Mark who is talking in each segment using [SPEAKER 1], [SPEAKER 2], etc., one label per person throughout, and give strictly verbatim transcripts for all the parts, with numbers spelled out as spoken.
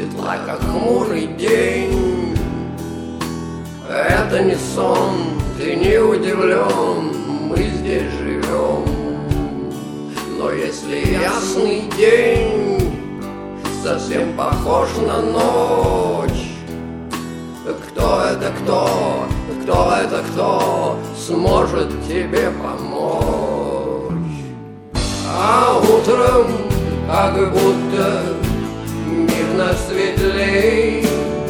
[SPEAKER 1] светла, как хмурый день. Это не сон, ты не удивлен, мы здесь живем. Но если ясный день совсем похож на ночь, кто это кто, кто это кто сможет тебе помочь? А утром как будто мир наш светлей.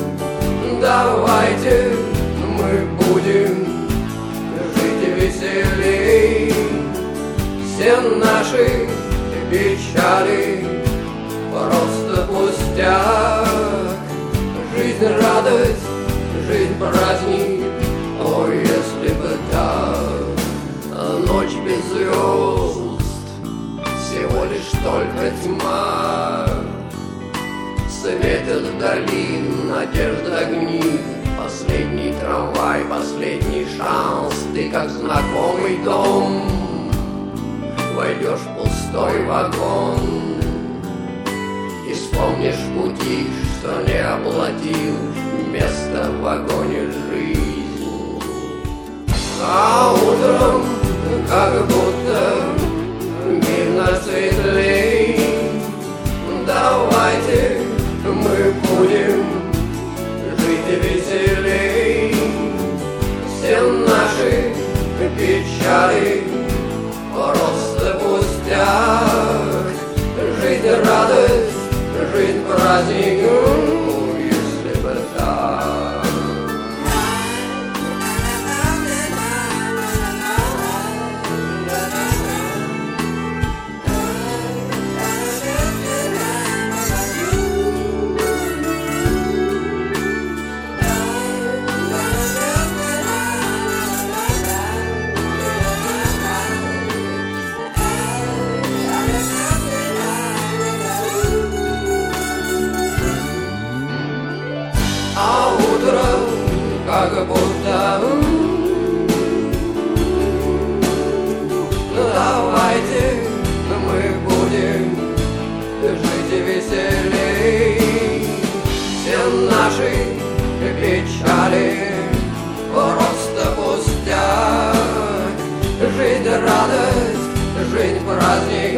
[SPEAKER 1] Давайте мы будем жить веселей. Все наши печали просто пустяк. Жизнь радость, жизнь праздник, о, если бы так. Ночь без звезд, всего лишь только тьма. Светят вдали надежда огни. Последний трамвай, последний шанс. Ты как знакомый дом, войдешь в пустой вагон и вспомнишь пути, что не оплатил, место в вагоне жизнь. А утром как будто мир наш светлей. Давайте мы будем жить веселей. Все наши печали просто пустяк. Жизнь радость, жизнь праздник, если бы так. А утром как будто давайте мы будем жить веселей. Все наши печали просто пустяк. Жизнь радость, жизнь праздник.